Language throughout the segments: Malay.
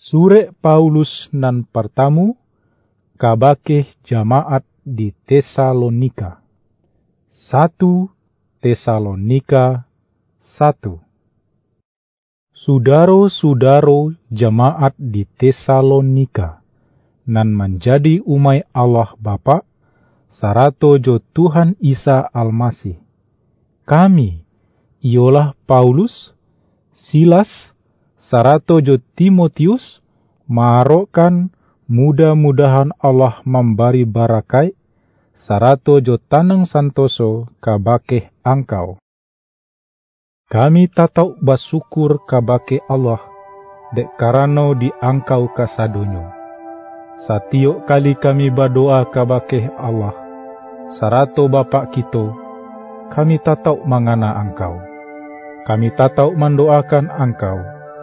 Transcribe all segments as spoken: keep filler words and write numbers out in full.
Sure Paulus nan pertamu kabakeh jamaat di Tesalonika. Satu Tesalonika satu. Sudaro-sudaro jamaat di Tesalonika nan menjadi umai Allah Bapa sarato jo Tuhan Isa Almasih. Kami ialah Paulus, Silas, sarato jo Timotius marokan mudah-mudahan Allah memberi barakai sarato jo tanang santoso kabakeh angkau. Kami tatau bersyukur kabake Allah dek karano di angkau kasadonyo. Satiok kali kami berdoa kabake Allah sarato Bapa kita, kami tatau mangana angkau. Kami tatau mendoakan angkau.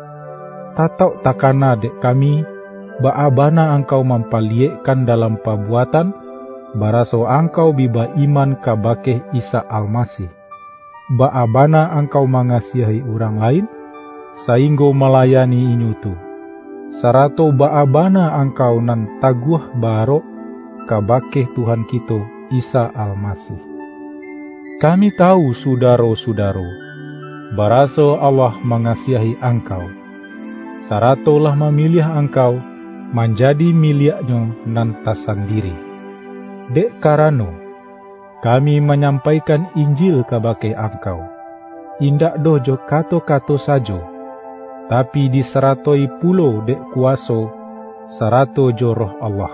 Tatau takana dek kami baabana angkau mempaliekkan dalam perbuatan baraso angkau biba iman kabake Isa Almasih. Baabana engkau mengasihi orang lain, sehingga melayani inyutu. Sarato baabana engkau nan taguh baro kabake Tuhan kita Isa Almasih. Kami tahu sudaro-sudaro, baraso Allah mengasihi engkau. Sarato lah memilih engkau menjadi miliknya nan tasandiri. Dek karano, kami menyampaikan Injil kabake engkau. Indak dojo kato-kato sajo, tapi diseratoi pulo dek kuaso sarato jo roh Allah.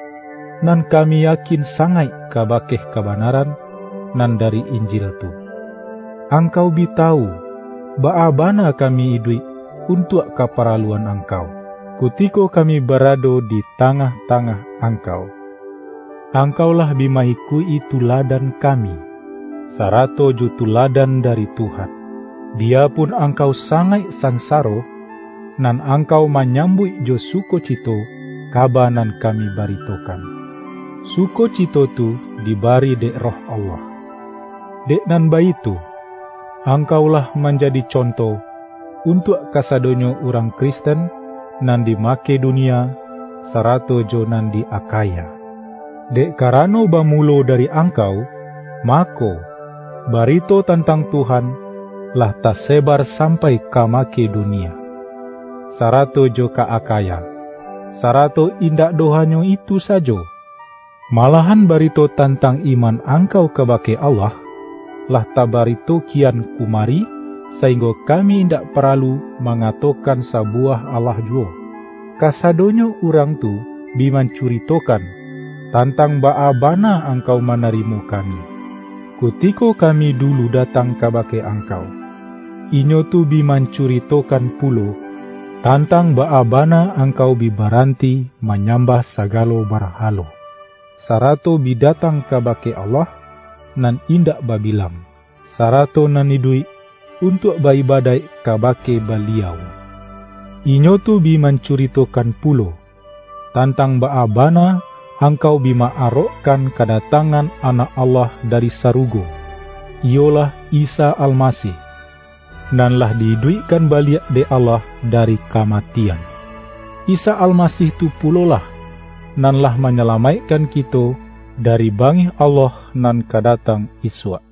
Nan kami yakin sangai kabake kebenaran nan dari Injil tu. Engkau bitau baabana kami idui untuk keperluan engkau, kutiko kami berado di tengah-tengah engkau. Engkaulah bimahikui tuladan kami, sarato ju tuladan dari Tuhan. Biarpun engkau sangai sangsaro, nan engkau menyambut jo sukocito kabanan kami baritokan. Sukocito tu dibari dek roh Allah. Dek nan baitu, engkaulah menjadi contoh untuk kasadonyo orang Kristen nan di Makedonia, sarato jo nan di Akaya. Dek karano bamulo dari engkau, mako barito tentang Tuhan lah tersebar sampai ke Makedonia. Sarato jo ka Akaya, sarato indak dohanyo itu sajo. Malahan barito tentang iman engkau kabake Allah, lah tabarito kian kumari, sehingga kami indak perlu mengatakan sebuah Allah jua. Kasadonyo orang tu bimancuritokan tantang baabana engkau menerimu kami. Kutiko kami dulu datang kabake engkau, inyo tu bimancuritokan pulo tantang baabana engkau bibaranti menyambah sagalo barhalo. Sarato bidatang kabake Allah nan indak babilang, sarato nan idui untuk baibadai kabake baliau. Inyo tu bimancuritokan pulo tantang baabana engkau bima arokkan kedatangan anak Allah dari sarugo, ialah Isa Almasih, dan lah diduikan balik de Allah dari kematian. Isa Almasih tu pulolah, nan lah menyelamatkan kita dari bangih Allah nan kedatang iswa.